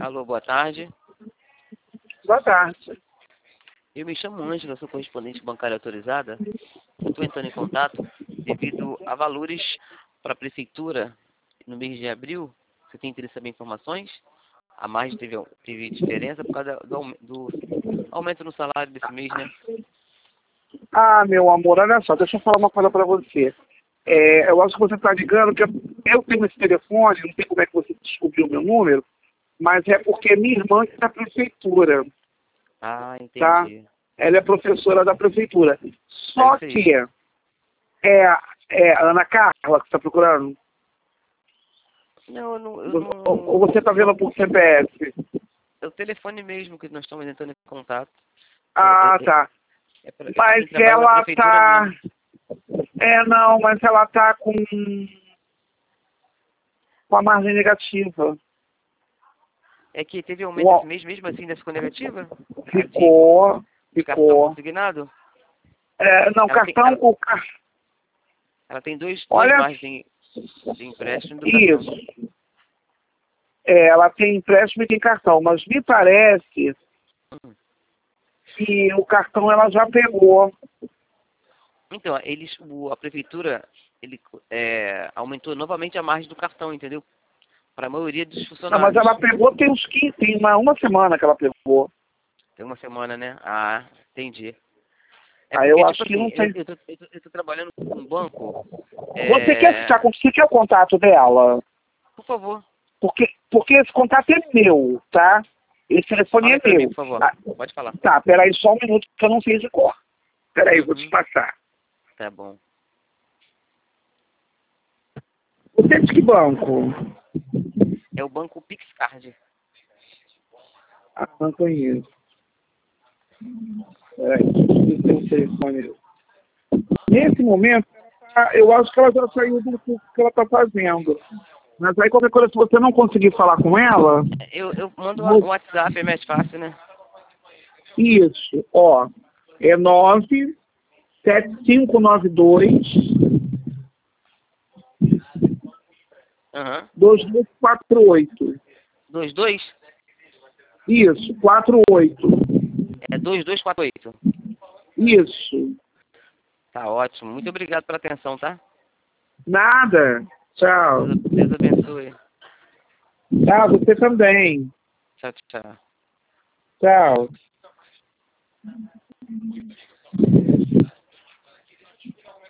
Alô, boa tarde. Boa tarde. Eu me chamo Ângela, sou correspondente bancária autorizada. Estou entrando em contato devido a valores para a prefeitura no mês de abril. Você tem interesse em saber informações? A margem teve diferença por causa do aumento no salário desse mês, né? Ah, meu amor, olha só, deixa eu falar uma coisa pra você. Eu acho que você está ligando, que eu tenho esse telefone, não sei como é que você descobriu o meu número, mas é porque minha irmã é da prefeitura, Ah, tá? entendi. Ela é professora da prefeitura. Só É isso que aí. é a Ana Carla que está procurando? Não, eu Ou não... você está vendo por CPF? É o telefone mesmo que nós estamos entrando em contato. Ah, tá. É pra Mas quem trabalha na ela prefeitura tá. mesmo. Não, mas ela tá com a margem negativa. É que teve aumento esse mês mesmo assim, ainda ficou negativa? A de cartão Ficou. consignado? Não, Ela tem, cartão ela, com. ela tem duas Olha, margens de empréstimo do cartão. isso. Ela tem empréstimo e tem cartão, mas me parece Hum. que o cartão ela já pegou. Então, a prefeitura aumentou novamente a margem do cartão, entendeu? Para a maioria dos Não, mas funcionários. ela pegou tem uns 15, tem uma semana que ela pegou. Tem uma semana, né? Ah, entendi. É Aí eu porque, acho tipo que assim, não tem. eu tô trabalhando com um banco. Você quer o contato dela? Por favor, Porque esse contato é meu, tá? Esse telefone fala é aí pra mim, meu. por favor. Ah, Pode falar. tá, peraí só um minuto que eu não sei de cor. Peraí, vou te Uhum, passar. tá bom. Você é de que banco? É o banco PixCard. Ah, não conheço. Peraí, deixa eu ver o telefone. Nesse momento, eu acho que ela já saiu do curso que ela está fazendo. Mas aí qualquer coisa, se você não conseguir falar com ela, Eu mando o WhatsApp, é mais fácil, né? isso, ó, é 97592 Aham. 2248. 22? Isso, 48. É 2248. Isso. Tá ótimo. Muito obrigado pela atenção, tá? Nada. Tchau. Deus abençoe. Ah, você também. Tchau, tchau. Tchau.